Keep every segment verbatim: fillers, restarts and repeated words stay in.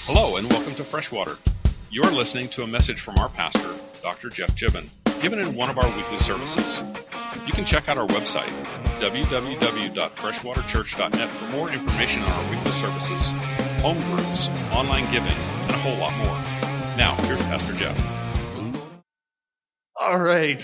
Hello and welcome to Freshwater. You are listening to a message from our pastor, Doctor Jeff Gibbon, given in one of our weekly services. You can check out our website, w w w dot freshwater church dot net, for more information on our weekly services, home groups, online giving, and a whole lot more. Now, here's Pastor Jeff. All right.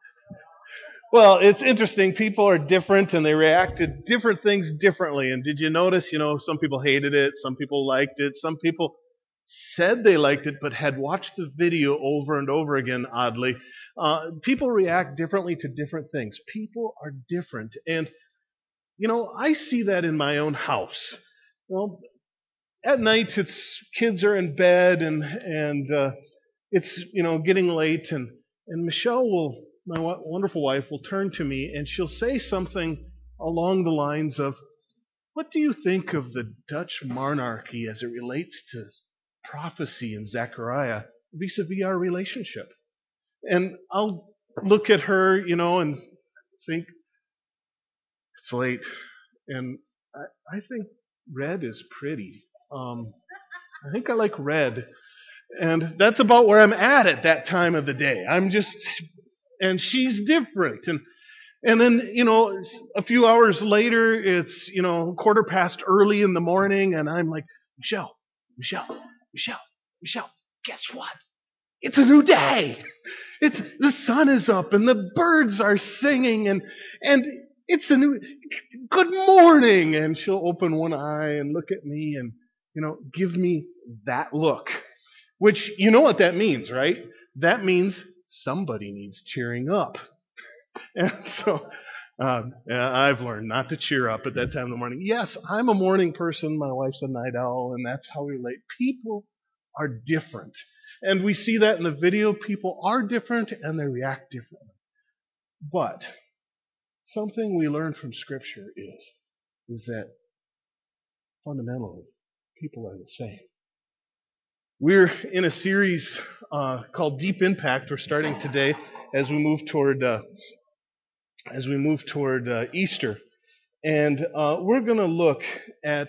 Well, it's interesting. People are different and they react to different things differently. And did you notice, you know, some people hated it, some people liked it, some people said they liked it but had watched the video over and over again, oddly. Uh, people react differently to different things. People are different. And, you know, I see that in my own house. Well, at night, it's kids are in bed and, and uh, it's, you know, getting late. And, and Michelle will, my wonderful wife, will turn to me and she'll say something along the lines of, "What do you think of the Dutch monarchy as it relates to prophecy in Zechariah vis-a-vis our relationship?" And I'll look at her, you know, and think, it's late. And I, I think red is pretty. Um, I think I like red. And that's about where I'm at at that time of the day. I'm just, and she's different. And and then, you know, a few hours later, it's, you know, quarter past early in the morning, and I'm like, Michelle, Michelle, Michelle, Michelle, guess what? It's a new day. It's the sun is up and the birds are singing and and it's a new good morning. And she'll open one eye and look at me and, you know, give me that look. Which, you know what that means, right? That means somebody needs cheering up. And so um, I've learned not to cheer up at that time of the morning. Yes, I'm a morning person. My wife's a night owl, and that's how we relate. People are different. And we see that in the video. People are different, and they react differently. But something we learn from Scripture is, is that fundamentally, people are the same. We're in a series uh, called Deep Impact. We're starting today as we move toward uh, as we move toward uh, Easter, and uh, we're going to look at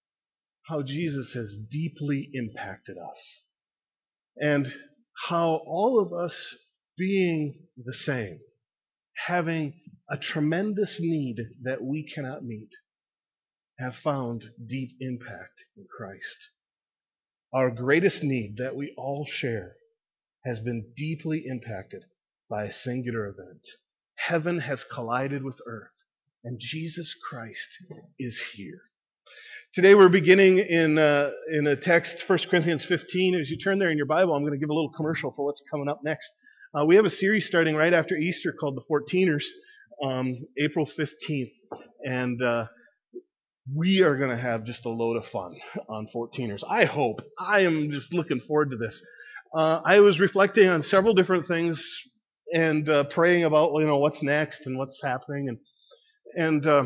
how Jesus has deeply impacted us, and how all of us being the same, having a tremendous need that we cannot meet, have found deep impact in Christ. Our greatest need that we all share has been deeply impacted by a singular event. Heaven has collided with earth, and Jesus Christ is here. Today we're beginning in uh, in a text, First Corinthians fifteen. As you turn there in your Bible, I'm going to give a little commercial for what's coming up next. Uh, we have a series starting right after Easter called The Fourteeners, um, April fifteenth, and uh, we are going to have just a load of fun on fourteeners. I hope. I am just looking forward to this. Uh, I was reflecting on several different things and uh, praying about, you know, what's next and what's happening. And and uh,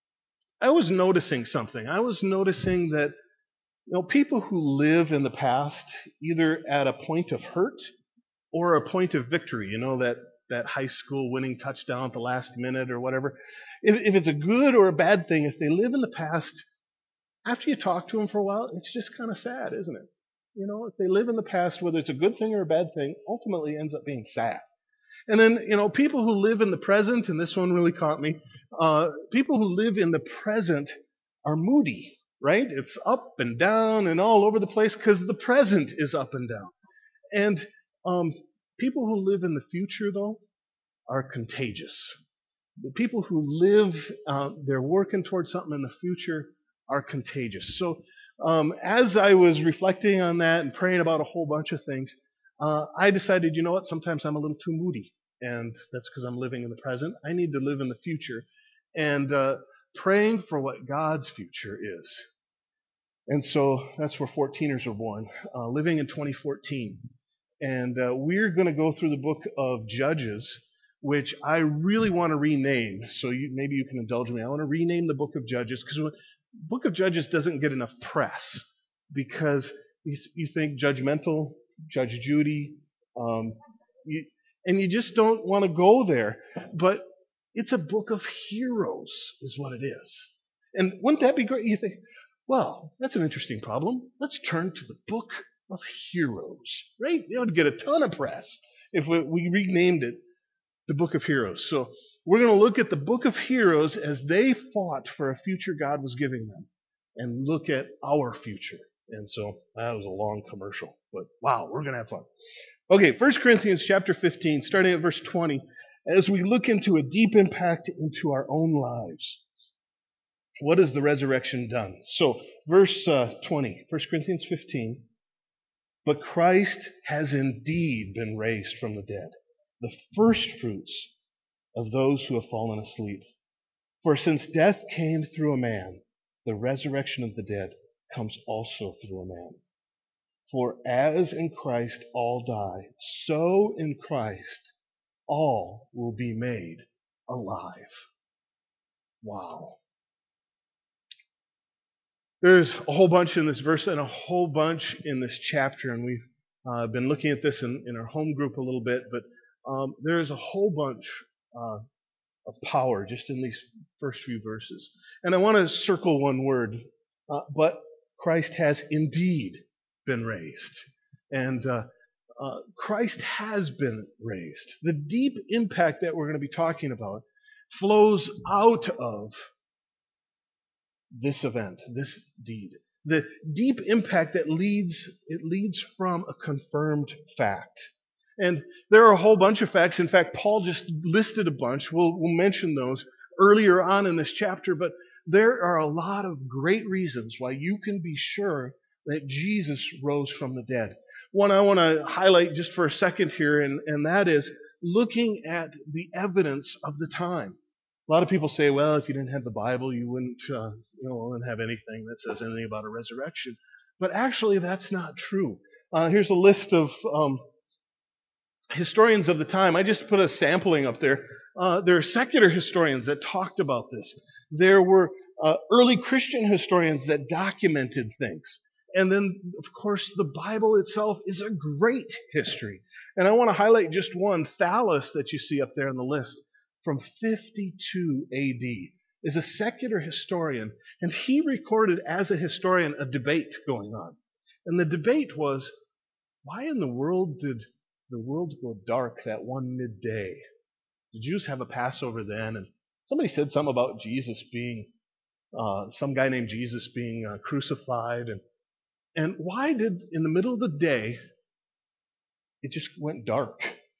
I was noticing something. I was noticing that, you know, people who live in the past, either at a point of hurt or a point of victory, you know, that, that high school winning touchdown at the last minute or whatever, if, if it's a good or a bad thing, if they live in the past, after you talk to them for a while, it's just kind of sad, isn't it? You know, if they live in the past, whether it's a good thing or a bad thing, ultimately ends up being sad. And then, you know, people who live in the present, and this one really caught me, uh, people who live in the present are moody, right? It's up and down and all over the place because the present is up and down. And um, people who live in the future, though, are contagious. The people who live, uh, they're working towards something in the future, are contagious. So um, as I was reflecting on that and praying about a whole bunch of things, uh, I decided, you know what, sometimes I'm a little too moody. And that's because I'm living in the present. I need to live in the future. And uh, praying for what God's future is. And so that's where fourteeners were born, uh, living in twenty fourteen. And uh, we're going to go through the book of Judges, which I really want to rename. So you, maybe you can indulge me. I want to rename the book of Judges because the book of Judges doesn't get enough press because you, you think judgmental, Judge Judy, um, you, and you just don't want to go there. But it's a book of heroes is what it is. And wouldn't that be great? You think, Well, that's an interesting problem. Let's turn to the book of heroes, right? It would get a ton of press if we, we renamed it the book of heroes. So we're going to look at the book of heroes as they fought for a future God was giving them and look at our future. And so that was a long commercial, but wow, we're going to have fun. Okay, First Corinthians chapter fifteen, starting at verse twenty, as we look into a deep impact into our own lives. What has the resurrection done? So, verse uh, twenty, First Corinthians fifteen, but Christ has indeed been raised from the dead, the first fruits of those who have fallen asleep. For since death came through a man, the resurrection of the dead comes also through a man. For as in Christ all die, so in Christ all will be made alive. Wow. There's a whole bunch in this verse and a whole bunch in this chapter, and we've uh, been looking at this in, in our home group a little bit, but um, there's a whole bunch uh, of power just in these first few verses. And I want to circle one word, uh, but Christ has indeed been raised. And uh, uh, Christ has been raised. The deep impact that we're going to be talking about flows out of this event, this deed. The deep impact that leads, it leads from a confirmed fact. And there are a whole bunch of facts. In fact, Paul just listed a bunch. We'll, we'll mention those earlier on in this chapter, but there are a lot of great reasons why you can be sure that Jesus rose from the dead. One I want to highlight just for a second here, and, and that is looking at the evidence of the time. A lot of people say, well, if you didn't have the Bible, you wouldn't, uh, you know, wouldn't have anything that says anything about a resurrection. But actually, that's not true. Uh, here's a list of um, historians of the time. I just put a sampling up there. Uh, there are secular historians that talked about this. There were uh, early Christian historians that documented things. And then, of course, the Bible itself is a great history. And I want to highlight just one, Thallus, that you see up there on the list, from fifty-two A D, is a secular historian. And he recorded as a historian a debate going on. And the debate was, why in the world did the world go dark that one midday? The Jews have a Passover then, and somebody said something about Jesus being, uh, some guy named Jesus being uh, crucified, and And why did, in the middle of the day, it just went dark?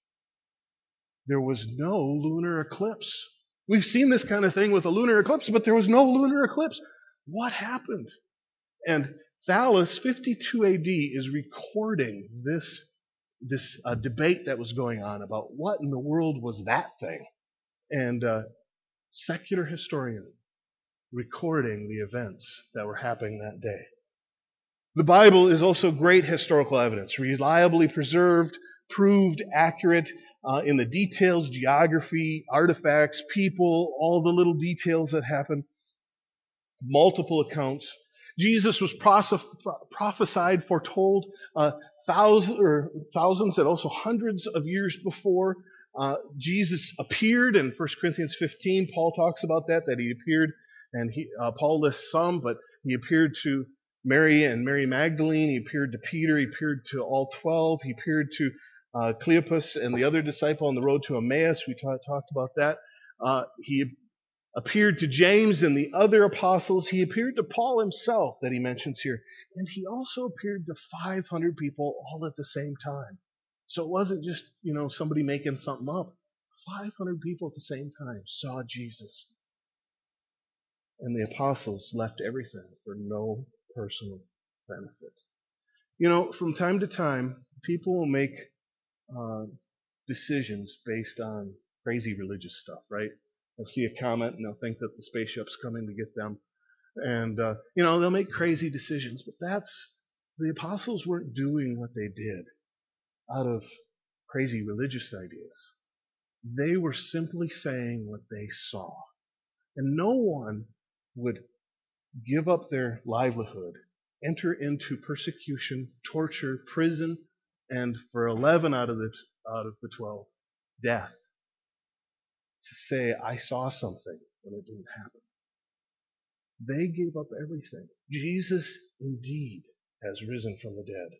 There was no lunar eclipse. We've seen this kind of thing with a lunar eclipse, but there was no lunar eclipse. What happened? And Thallus, fifty-two A D, is recording this, this uh, debate that was going on about what in the world was that thing. And uh, secular historian recording the events that were happening that day. The Bible is also great historical evidence, reliably preserved, proved accurate uh, in the details, geography, artifacts, people, all the little details that happen, multiple accounts. Jesus was prophes- prophesied, foretold uh, thousands, or thousands and also hundreds of years before. Uh, Jesus appeared in First Corinthians fifteen. Paul talks about that, that he appeared, and he, uh, Paul lists some, but he appeared to Mary and Mary Magdalene. He appeared to Peter. He appeared to all twelve. He appeared to uh, Cleopas and the other disciple on the road to Emmaus. We ta- talked about that. Uh, he appeared to James and the other apostles. He appeared to Paul himself that he mentions here. And he also appeared to five hundred people all at the same time. So it wasn't just, you know, somebody making something up. five hundred people at the same time saw Jesus. And the apostles left everything for no personal benefit. You know, from time to time, people will make uh, decisions based on crazy religious stuff, right? They'll see a comet and they'll think that the spaceship's coming to get them. And, uh, you know, they'll make crazy decisions. But that's, the apostles weren't doing what they did out of crazy religious ideas. They were simply saying what they saw. And no one would give up their livelihood, enter into persecution, torture, prison, and for eleven out of the out of the twelve, death, to say, I saw something when it didn't happen. They gave up everything. Jesus indeed has risen from the dead.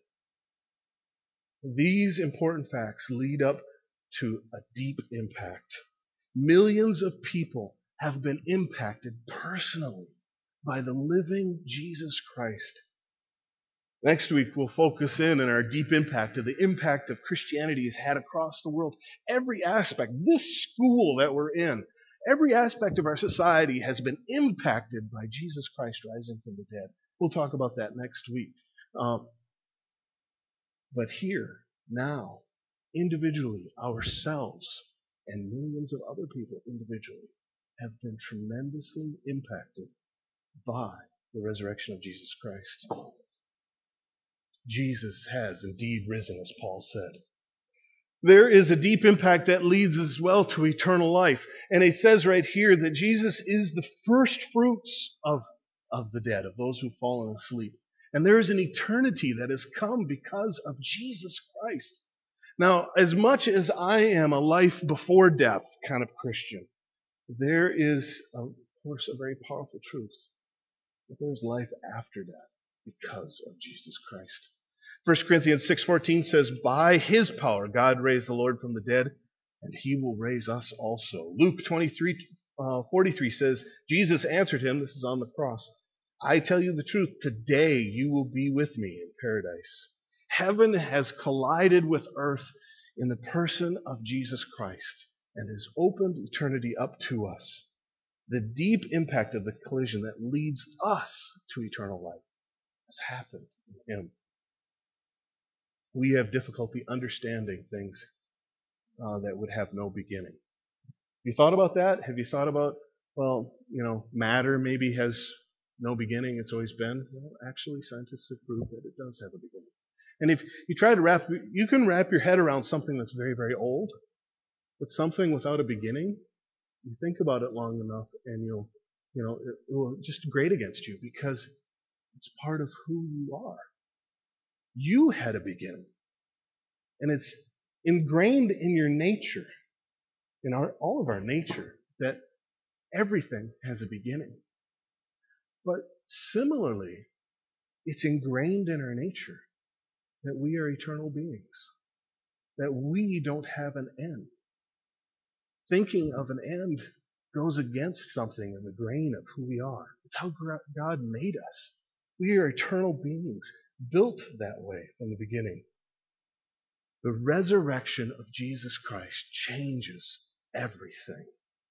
These important facts lead up to a deep impact. Millions of people have been impacted personally by the living Jesus Christ. Next week, we'll focus in on our deep impact of the impact of Christianity has had across the world. Every aspect, this school that we're in, every aspect of our society has been impacted by Jesus Christ rising from the dead. We'll talk about that next week. Um, but here, now, individually, ourselves, and millions of other people individually have been tremendously impacted by the resurrection of Jesus Christ. Jesus has indeed risen, as Paul said. There is a deep impact that leads as well to eternal life. And he says right here that Jesus is the first fruits of, of the dead, of those who've fallen asleep. And there is an eternity that has come because of Jesus Christ. Now, as much as I am a life before death kind of Christian, there is, of course, a very powerful truth. That there is life after death because of Jesus Christ. First Corinthians six fourteen says, by his power God raised the Lord from the dead, and he will raise us also. Luke twenty-three forty-three says, Jesus answered him, this is on the cross, I tell you the truth, today you will be with me in paradise. Heaven has collided with earth in the person of Jesus Christ and has opened eternity up to us. The deep impact of the collision that leads us to eternal life has happened in him. We have difficulty understanding things uh, that would have no beginning. Have you thought about that? Have you thought about, well, you know, matter maybe has no beginning, it's always been? Well, actually, scientists have proved that it does have a beginning. And if you try to wrap, you can wrap your head around something that's very, very old, but something without a beginning, you think about it long enough and you'll, you know, it, it will just grate against you because it's part of who you are. You had a beginning. And it's ingrained in your nature, in our, all of our nature, that everything has a beginning. But similarly, it's ingrained in our nature that we are eternal beings, that we don't have an end. Thinking of an end goes against something in the grain of who we are. It's how God made us. We are eternal beings, built that way from the beginning. The resurrection of Jesus Christ changes everything.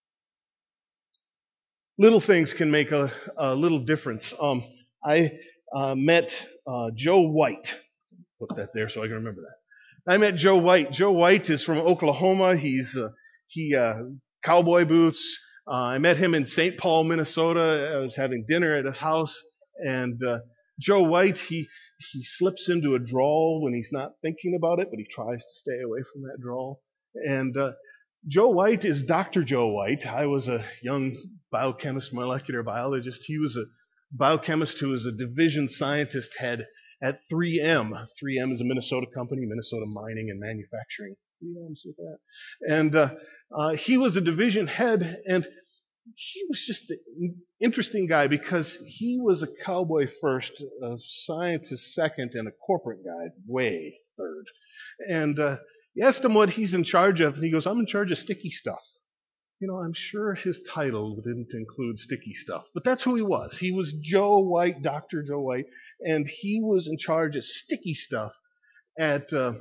Little things can make a, a little difference. Um, I uh, met uh, Joe White. Put that there so I can remember that. I met Joe White. Joe White is from Oklahoma. He's uh, he uh, cowboy boots. Uh, I met him in Saint Paul, Minnesota. I was having dinner at his house, and uh, Joe White he he slips into a drawl when he's not thinking about it, but he tries to stay away from that drawl. And uh, Joe White is Doctor Joe White. I was a young biochemist, molecular biologist. He was a biochemist who was a division scientist head at three M. three M is a Minnesota company, Minnesota Mining and Manufacturing. three M's with that. And uh, uh, he was a division head, and he was just an interesting guy because he was a cowboy first, a scientist second, and a corporate guy way third. And uh, you asked him what he's in charge of, and he goes, I'm in charge of sticky stuff. You know, I'm sure his title didn't include sticky stuff, but that's who he was. He was Joe White, Doctor Joe White, and he was in charge of sticky stuff at uh,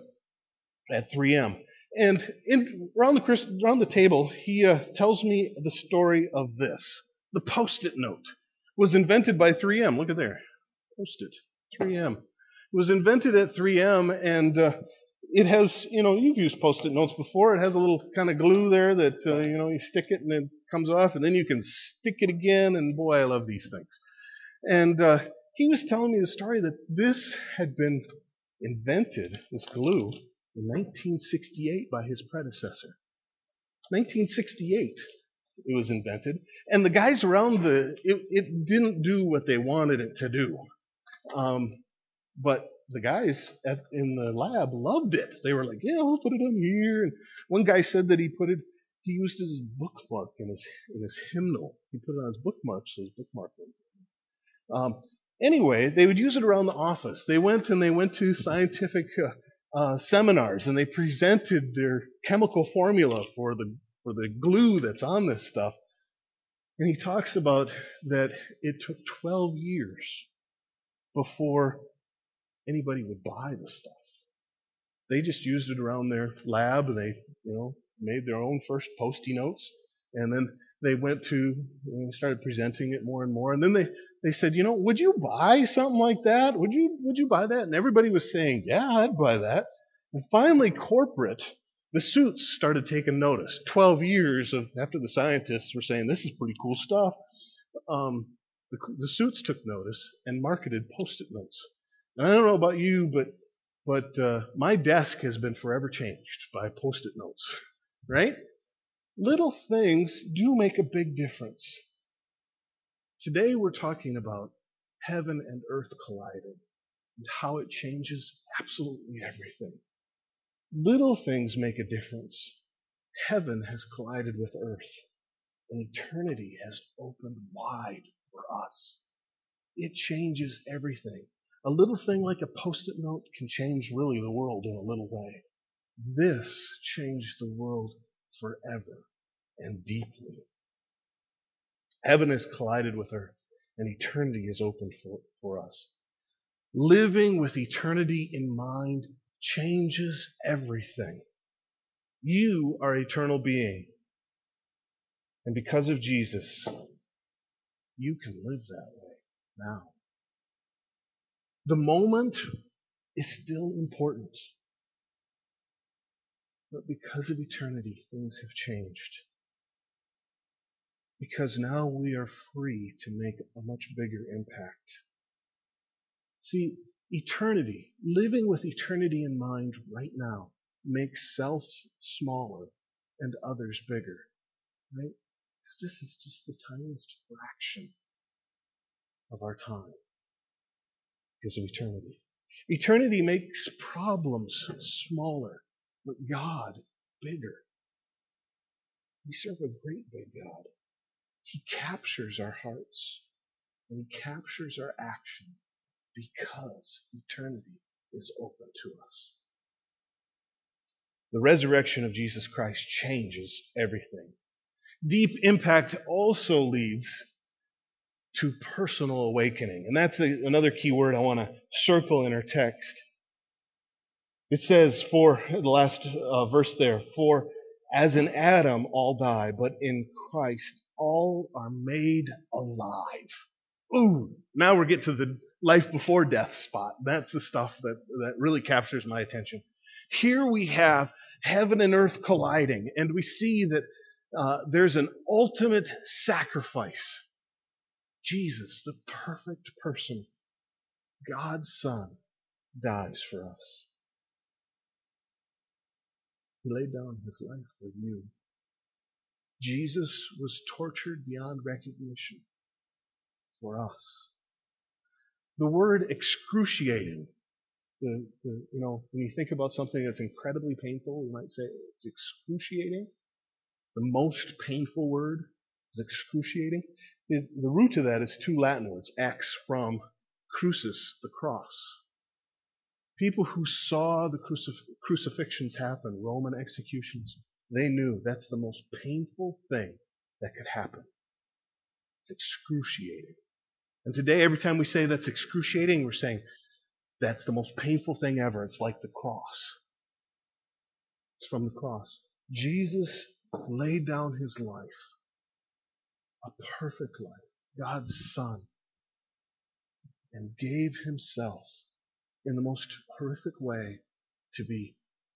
at three M. And in, around the around the table, he uh, tells me the story of this. The Post-it note was invented by three M. Look at there, Post-it, three M. It was invented at three M, and uh, it has, you know, you've used Post-it notes before. It has a little kind of glue there that, uh, you know, you stick it and it comes off, and then you can stick it again, and boy, I love these things. And uh, he was telling me the story that this had been invented, this glue, in nineteen sixty-eight by his predecessor. nineteen sixty-eight it was invented, and the guys around the, it, it didn't do what they wanted it to do. Um, but the guys at, in the lab loved it. They were like, yeah, we'll put it on here. And one guy said that he put it, he used it as a bookmark in his in his hymnal. He put it on his bookmark, so his bookmark went. Um, anyway, they would use it around the office. They went and they went to scientific uh, uh, seminars, and they presented their chemical formula for the for the glue that's on this stuff. And he talks about that it took twelve years before anybody would buy the stuff. They just used it around their lab, and they, you know, made their own first Post-it notes, and then they went to, you know, started presenting it more and more, and then they, they said, you know, would you buy something like that? Would you, would you buy that? And everybody was saying, yeah, I'd buy that. And finally, corporate, the suits started taking notice. Twelve years of after the scientists were saying this is pretty cool stuff, um, the, the suits took notice and marketed Post-it notes. And I don't know about you, but but uh, my desk has been forever changed by Post-it notes, right? Little things do make a big difference. Today we're talking about heaven and earth colliding and how it changes absolutely everything. Little things make a difference. Heaven has collided with earth, and eternity has opened wide for us. It changes everything. A little thing like a Post-it note can change really the world in a little way. This changed the world forever and deeply. Heaven has collided with earth, and eternity is opened for, for us. Living with eternity in mind changes everything. You are an eternal being. And because of Jesus, you can live that way now. The moment is still important. But because of eternity, things have changed. Because now we are free to make a much bigger impact. See, eternity, living with eternity in mind right now, makes self smaller and others bigger. Right? Because this is just the tiniest fraction of our time. Because of eternity. Eternity makes problems smaller, but God bigger. We serve a great big God. He captures our hearts, and He captures our action because eternity is open to us. The resurrection of Jesus Christ changes everything. Deep impact also leads to personal awakening. And that's a, another key word I want to circle in our text. It says, for the last uh, verse there, for as in Adam all die, but in Christ all are made alive. Ooh, now we're getting to the life before death spot. That's the stuff that, that really captures my attention. Here we have heaven and earth colliding, and we see that uh, there's an ultimate sacrifice. Jesus, the perfect person, God's Son, dies for us. He laid down His life for you. Jesus was tortured beyond recognition for us. The word excruciating, the, the, you know, when you think about something that's incredibly painful, you might say it's excruciating. The most painful word is excruciating. The root of that is two Latin words, ex from crucis, the cross. People who saw the crucif- crucifixions happen, Roman executions, they knew that's the most painful thing that could happen. It's excruciating. And today, every time we say that's excruciating, we're saying that's the most painful thing ever. It's like the cross. It's from the cross. Jesus laid down His life. A perfect life, God's Son, and gave Himself in the most horrific way to be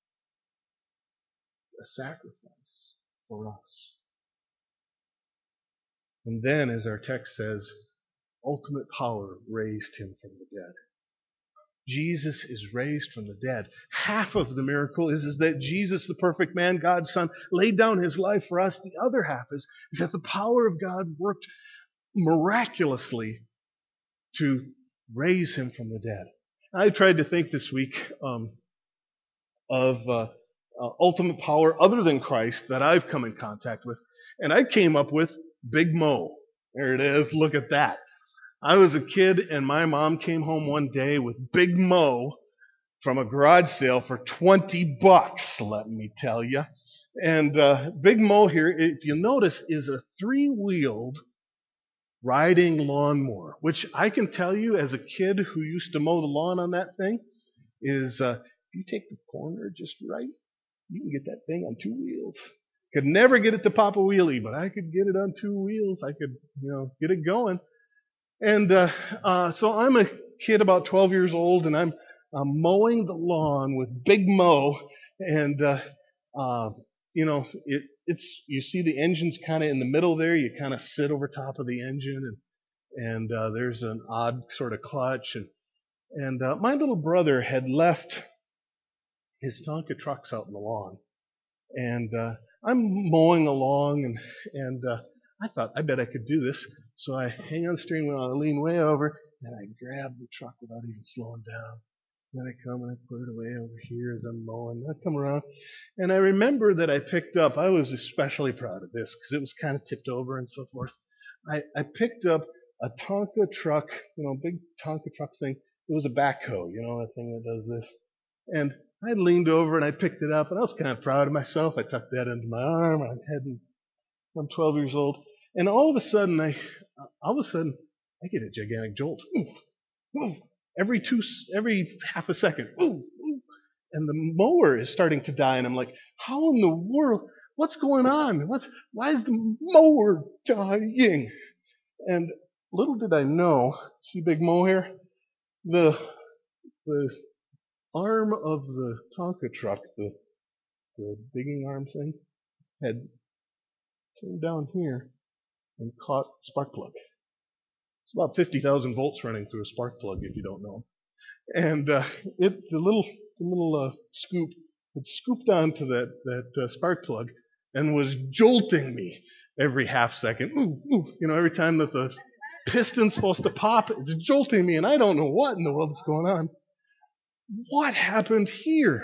a sacrifice for us. And then, as our text says, ultimate power raised Him from the dead. Jesus is raised from the dead. Half of the miracle is, is that Jesus, the perfect man, God's Son, laid down His life for us. The other half is, is that the power of God worked miraculously to raise Him from the dead. I tried to think this week um, of uh, uh, ultimate power other than Christ that I've come in contact with. And I came up with Big Mo. There it is. Look at that. I was a kid, and my mom came home one day with Big Mo from a garage sale for twenty bucks, let me tell you. And uh, Big Mo here, if you notice, is a three-wheeled riding lawnmower, which I can tell you as a kid who used to mow the lawn on that thing, is uh, if you take the corner just right, you can get that thing on two wheels. Could never get it to pop a wheelie, but I could get it on two wheels. I could, you know, get it going. And uh, uh, so I'm a kid about twelve years old, and I'm uh, mowing the lawn with Big Mo, and uh, uh, you know, it, it's you see the engine's kind of in the middle there. You kind of sit over top of the engine, and and uh, there's an odd sort of clutch, and and uh, my little brother had left his Tonka trucks out in the lawn, and uh, I'm mowing along, and and uh, I thought, I bet I could do this. So I hang on the steering wheel, I lean way over, and I grab the truck without even slowing down. Then I come and I put it away over here as I'm mowing. I come around, and I remember that I picked up, I was especially proud of this because it was kind of tipped over and so forth. I, I picked up a Tonka truck, you know, big Tonka truck thing. It was a backhoe, you know, the thing that does this. And I leaned over and I picked it up, and I was kind of proud of myself. I tucked that into my arm, and I'm heading, I'm twelve years old. And all of a sudden, I, all of a sudden, I get a gigantic jolt. Ooh, ooh, every two, every half a second. Ooh, ooh. And the mower is starting to die, and I'm like, how in the world? What's going on? What? Why is the mower dying? And little did I know, see Big Mo here? The the arm of the Tonka truck, the the digging arm thing, had turned down here and caught spark plug. It's about fifty thousand volts running through a spark plug if you don't know. And uh, it, the little, the little uh, scoop had scooped onto that that uh, spark plug and was jolting me every half second. Ooh, ooh, you know, every time that the piston's supposed to pop, it's jolting me, and I don't know what in the world is going on. What happened here?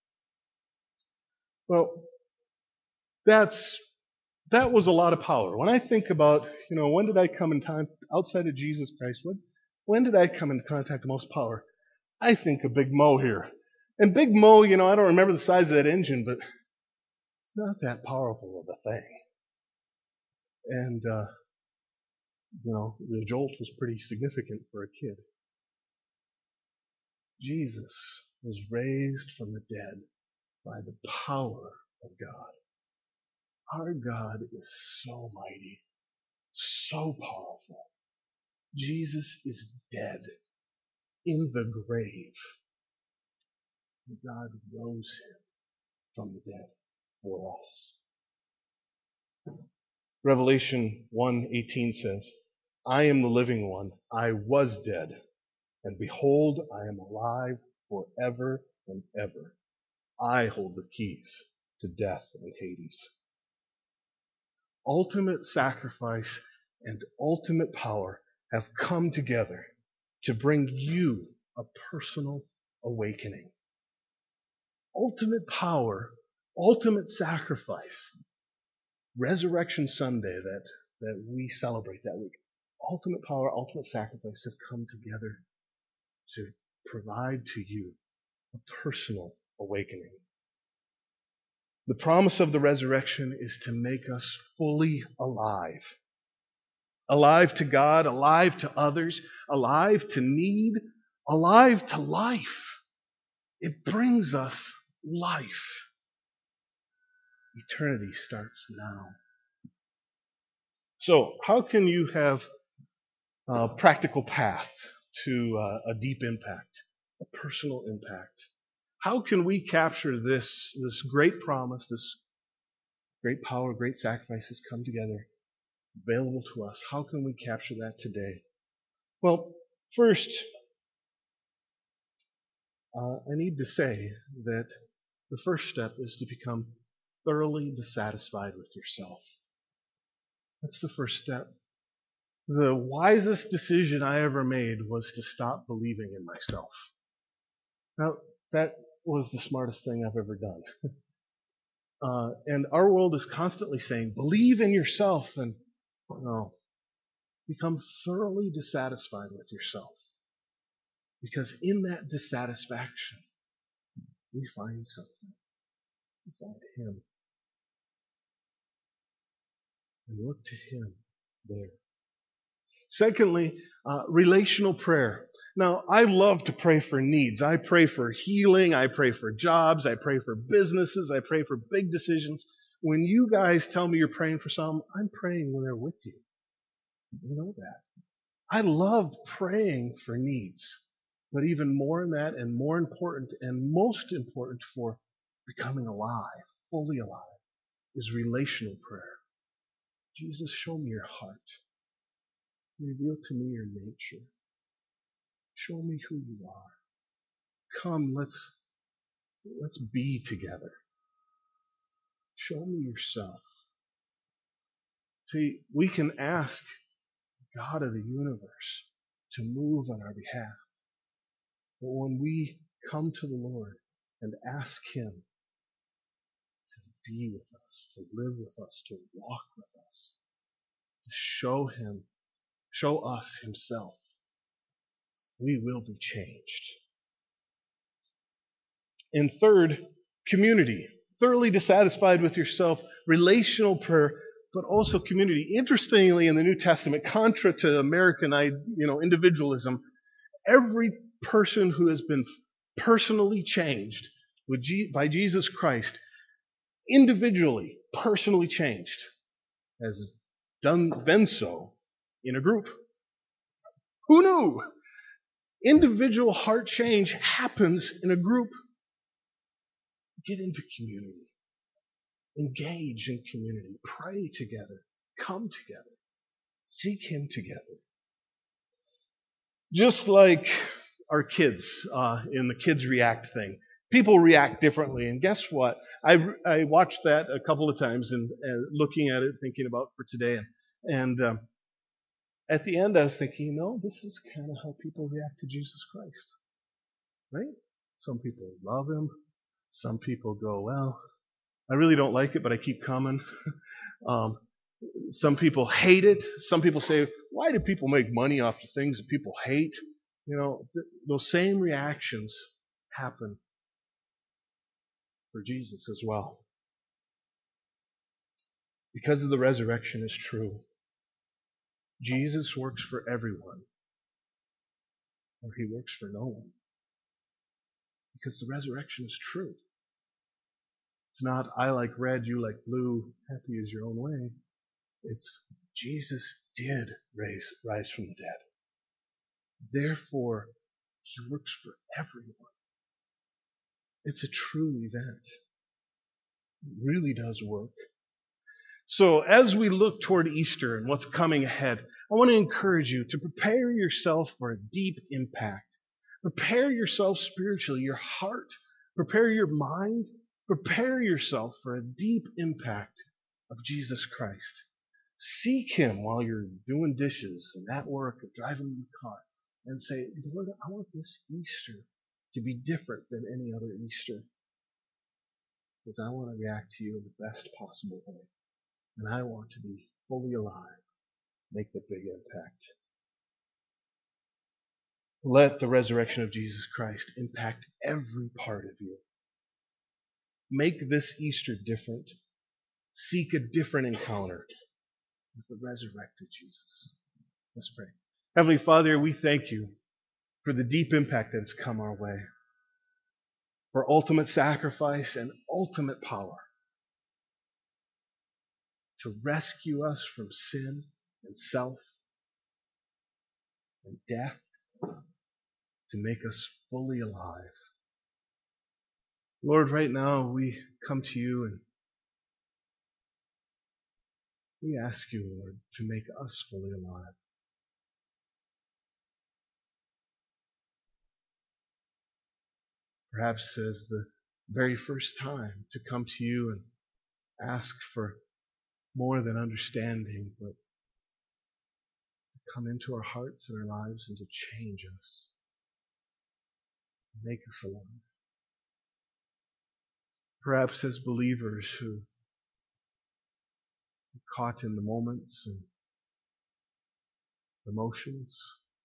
Well, that's that was a lot of power. When I think about, you know, when did I come in time outside of Jesus Christ? When, when did I come into contact with most power? I think of Big Mo here. And Big Mo, you know, I don't remember the size of that engine, but it's not that powerful of a thing. And, uh, you know, the jolt was pretty significant for a kid. Jesus was raised from the dead by the power of God. Our God is so mighty, so powerful. Jesus is dead in the grave. God rose him from the dead for us. Revelation one eighteen says, I am the living one. I was dead, and behold, I am alive forever and ever. I hold the keys to death and Hades. Ultimate sacrifice and ultimate power have come together to bring you a personal awakening. Ultimate power, ultimate sacrifice. Resurrection Sunday that, that we celebrate that week. Ultimate power, ultimate sacrifice have come together to provide to you a personal awakening. The promise of the resurrection is to make us fully alive. Alive to God, alive to others, alive to need, alive to life. It brings us life. Eternity starts now. So, how can you have a practical path to uh, a deep impact, a personal impact? How can we capture this, this great promise, this great power, great sacrifices come together, available to us? How can we capture that today? Well, first, uh, I need to say that the first step is to become thoroughly dissatisfied with yourself. That's the first step. The wisest decision I ever made was to stop believing in myself. Now, that was the smartest thing I've ever done. uh, and our world is constantly saying, believe in yourself. And no, Become thoroughly dissatisfied with yourself. Because in that dissatisfaction, we find something. We find Him. And look to Him there. Secondly, uh, relational prayer. Now, I love to pray for needs. I pray for healing. I pray for jobs. I pray for businesses. I pray for big decisions. When you guys tell me you're praying for some, I'm praying when they're with you. You know that. I love praying for needs. But even more than that, and more important, and most important for becoming alive, fully alive, is relational prayer. Jesus, show me your heart. Reveal to me your nature. Show me who you are. Come, let's, let's be together. Show me yourself. See, we can ask God of the universe to move on our behalf. But when we come to the Lord and ask Him to be with us, to live with us, to walk with us, to show Him, show us Himself, we will be changed. And third, community. Thoroughly dissatisfied with yourself, relational prayer, but also community. Interestingly, in the New Testament, contra to American, you know, individualism, every person who has been personally changed with G- by Jesus Christ, individually, personally changed, has done been so in a group. Who knew? Individual heart change happens in a group. Get into community. Engage in community. Pray together. Come together. Seek Him together. Just like our kids uh, in the Kids React thing. People react differently. And guess what? I, I watched that a couple of times and, and looking at it, thinking about for today. And, and um, at the end, I was thinking, you know, this is kind of how people react to Jesus Christ. Right? Some people love Him. Some people go, well, I really don't like it, but I keep coming. um, some people hate it. Some people say, why do people make money off of things that people hate? You know, th- those same reactions happen for Jesus as well. Because of the resurrection is true. Jesus works for everyone, or He works for no one. Because the resurrection is true. It's not, I like red, you like blue, happy is your own way. It's, Jesus did raise, rise from the dead. Therefore, He works for everyone. It's a true event. It really does work. So as we look toward Easter and what's coming ahead, I want to encourage you to prepare yourself for a deep impact. Prepare yourself spiritually, your heart. Prepare your mind. Prepare yourself for a deep impact of Jesus Christ. Seek Him while you're doing dishes and at work or driving in the car and say, Lord, I want this Easter to be different than any other Easter. Because I want to react to you in the best possible way. And I want to be fully alive, make the big impact. Let the resurrection of Jesus Christ impact every part of you. Make this Easter different. Seek a different encounter with the resurrected Jesus. Let's pray. Heavenly Father, we thank you for the deep impact that has come our way, for ultimate sacrifice and ultimate power to rescue us from sin and self and death, to make us fully alive. Lord, right now we come to you and we ask you, Lord, to make us fully alive. Perhaps as the very first time to come to you and ask for more than understanding, but to come into our hearts and our lives and to change us, make us alive. Perhaps as believers who are caught in the moments and emotions.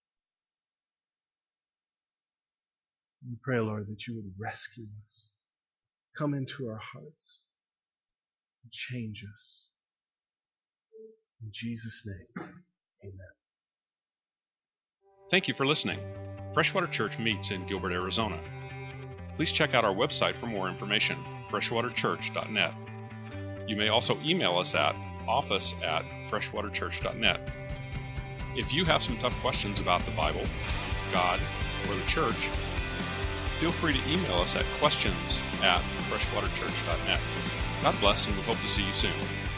We pray, Lord, that you would rescue us, come into our hearts, and change us. In Jesus' name, amen. Thank you for listening. Freshwater Church meets in Gilbert, Arizona. Please check out our website for more information, freshwater church dot net. You may also email us at office at freshwater church dot net. If you have some tough questions about the Bible, God, or the church, feel free to email us at questions at freshwater church dot net. God bless, and we hope to see you soon.